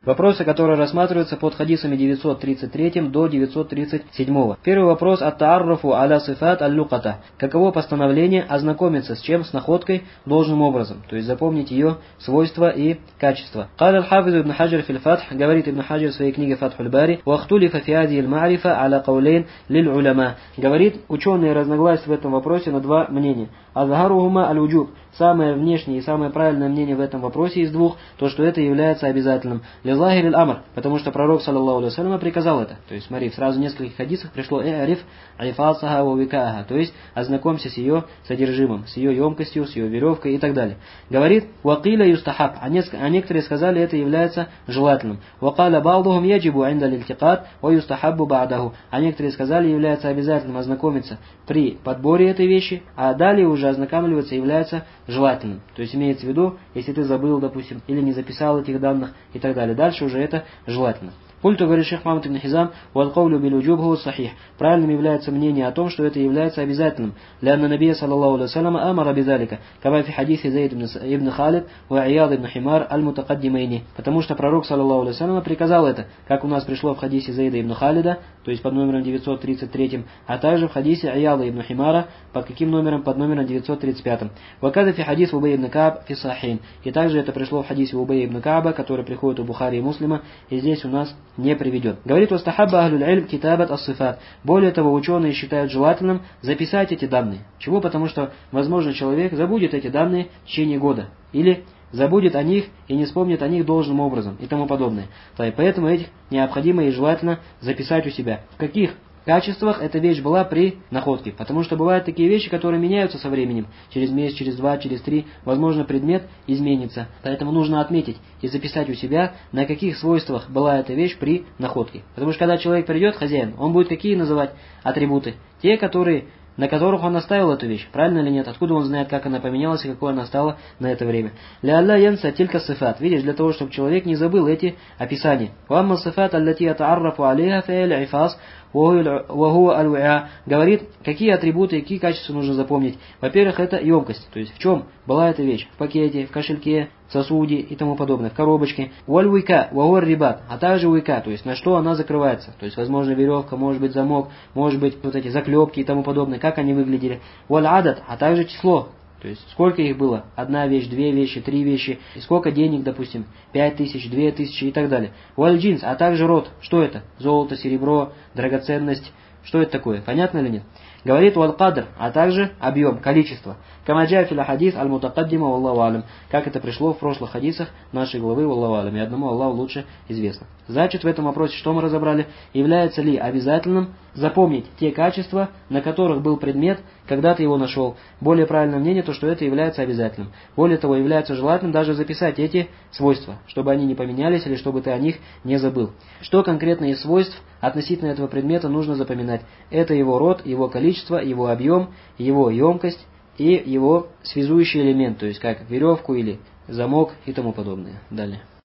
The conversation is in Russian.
Вопросы, которые рассматриваются под хадисами 933 до 937. Первый вопрос ат-таарруфу аля сифат аль-луката. Каково постановление ознакомиться с чем? С находкой должным образом, то есть запомнить ее свойства и качества. Каля аль-хафиз ибн Хаджар фил фатх, говорит ибн Хаджар в своей книге Фатхуль Бари, вахтулифа фи хази аль-ма'рифа аля каулейн лиль уляма. Говорит, ученые разногласия в этом вопросе на два мнения. Азгарухума аль-уджуб. Самое внешнее и самое правильное мнение в этом вопросе из двух, то, что это является обязательным. Лизахир аль-амр, потому что пророк, саллаллаху алейхи вассалям, приказал это. То есть, смотри, сразу в нескольких хадисах пришло ариф айфасаха ва викааха, то есть, ознакомься с ее содержимым, с ее емкостью, с ее веревкой и так далее. Говорит, вакиля юстахаб, а некоторые сказали, это является желательным. Вакаля ба'духум яджибу инда лильтикат ва юстахаббу ба'даху, а некоторые сказали, является обязательным ознакомиться при подборе этой вещи, а далее уже ознакомливаться является желательным. То есть имеется в виду, если ты забыл, допустим, или не записал этих данных и так далее. Дальше уже это желательно. Культу, говорит шейх Мухаммад ибн Хизам, валкаулю билюджуб ху сахих. Правильным является мнение о том, что это является обязательным. Лянна набия саллаллаху алейхи вассалям амара бизалика, кама фи хадисе Зайд ибн Халид ва Ияд ибн Химар аль-мутакаддимайни. Потому что пророк саллаллаху алейхи вассалям приказал это, как у нас пришло в хадисе Зайда ибн Халида, то есть под номером 933, а также в хадисе Ияда ибн Химара, под каким номером? Под номером 935. Ваказа фи хадис Убай ибн Кааб фи сахин. И также это пришло в хадисе Убай ибн Кааба, который приходит у Бухари и Муслима, и здесь у нас не приведен. Говорит, вастахабба ахлюль ильм китабат ас-сифат. Более того, ученые считают желательным записать эти данные. Чего? Потому что, возможно, человек забудет эти данные в течение года. Или забудет о них и не вспомнит о них должным образом и тому подобное. Поэтому этих необходимо и желательно записать у себя. В каких качествах эта вещь была при находке. Потому что бывают такие вещи, которые меняются со временем. Через месяц, через два, через три. Возможно, предмет изменится. Поэтому нужно отметить и записать у себя, на каких свойствах была эта вещь при находке. Потому что когда человек придет, хозяин, он будет какие называть атрибуты? Те, на которых он оставил эту вещь. Правильно или нет? Откуда он знает, как она поменялась и какой она стала на это время? Ля алла янса тилька сифат. Видишь, для того, чтобы человек не забыл эти описания. Вамма сифат аллати атааррафу алейха фа'эль ифас вахуа аль-уиа. Говорит, какие атрибуты, какие качества нужно запомнить. Во-первых, это емкость. То есть в чем была эта вещь? В пакете, в кошельке, в сосуде и тому подобное, в коробочке. Валь-уика, вагуар рибат, а также уика, то есть на что она закрывается. То есть, возможно, веревка, может быть, замок, может быть, вот эти заклепки и тому подобное, как они выглядели. Валь-адат, а также число. То есть, сколько их было? Одна вещь, две вещи, три вещи. И сколько денег, допустим, 5000, 2000 и так далее. Валь-джинс, а также род. Что это? Золото, серебро, драгоценность. Что это такое? Понятно или нет? Говорит валь-кадр, а также объем, количество. Камаджа филя хадис аль-мутакаддима валлаху алям. Как это пришло в прошлых хадисах нашей главы валлаху алям. И одному Аллаху лучше известно. Значит, в этом вопросе что мы разобрали? Является ли обязательным запомнить те качества, на которых был предмет, когда ты его нашел? Более правильное мнение, то что это является обязательным. Более того, является желательным даже записать эти свойства, чтобы они не поменялись или чтобы ты о них не забыл. Что конкретно из свойств относительно этого предмета нужно запоминать? Это его род, его количество, его объем, его емкость и его связующий элемент, то есть как веревку или замок и тому подобное. Далее.